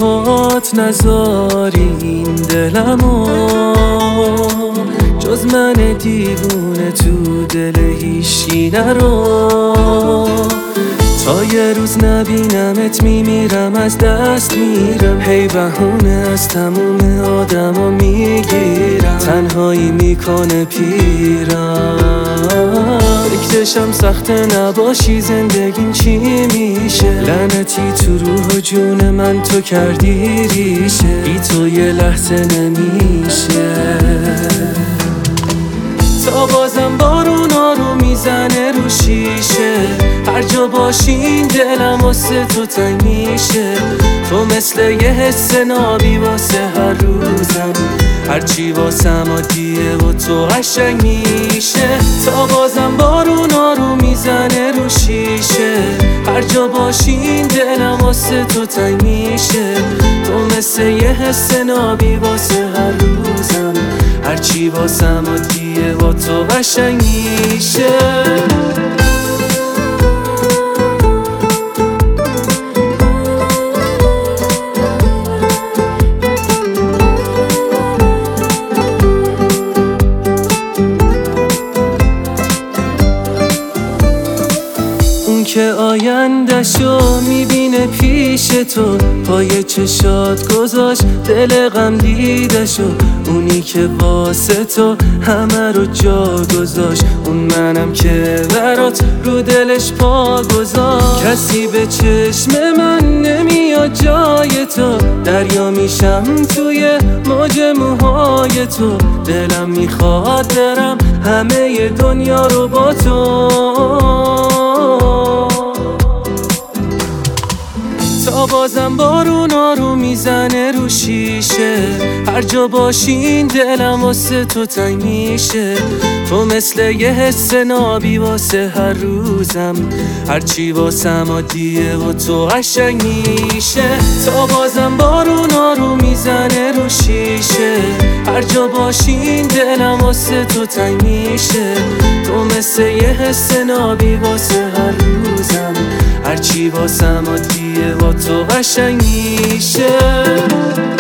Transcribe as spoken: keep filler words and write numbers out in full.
پات نذاری این دلمو، جز من دیوونه تو دل هیچی نرو. تا یه روز نبینمت میمیرم، از دست میرم، هی بهونه از تموم آدما میگیرم، تنهایی میکنه پیرم. فکرشم سخته نباشی زندگیم چی میشه، لعنتی تو روح و جون من تو کردی ریشه، بی تو یه لحظه نمیشه. تا بازم بارون آروم میزنه رو شیشه، هر جا باشین دلم واسه تو تنگ میشه. تو مثل یه حس نابی واسه هر روزم، هرچی واسم عادیه و تو قشنگ میشه. تا بازم بارون آروم میزنه رو شیشه، هر جا باشین دلم واسه تو تنگ میشه. تو مثل یه حس نابی واسه هر روزم، هرچی واسم عادیه و تو قشنگ میشه. که آینده‌شو میبینه پیش تو، پای چشات گذاشت دل غم دیدشو. اونی که واسه تو همه رو جا گذاشت، اون منم که برات رو دلش پا گذاشت. کسی به چشم من نمیاد جای تو، دریا میشم توی موج موهای تو. دلم میخواد برم همه دنیا رو با تو. تا بازم بارون آروم میزنه رو شیشه، هر جا باشین دلم واسه تو تنگ میشه. تو مثل یه حس نابی واسه هر روزم، هرچی واسم عادیه و تو قشنگ میشه. تا بازم بارون آروم میزنه رو شیشه، هر جا باشین دلم واسه تو تنگ میشه. تو مثل یه حس نابی واسه هر روزم، هرچی واسم عادیه و تو قشنگ میشه.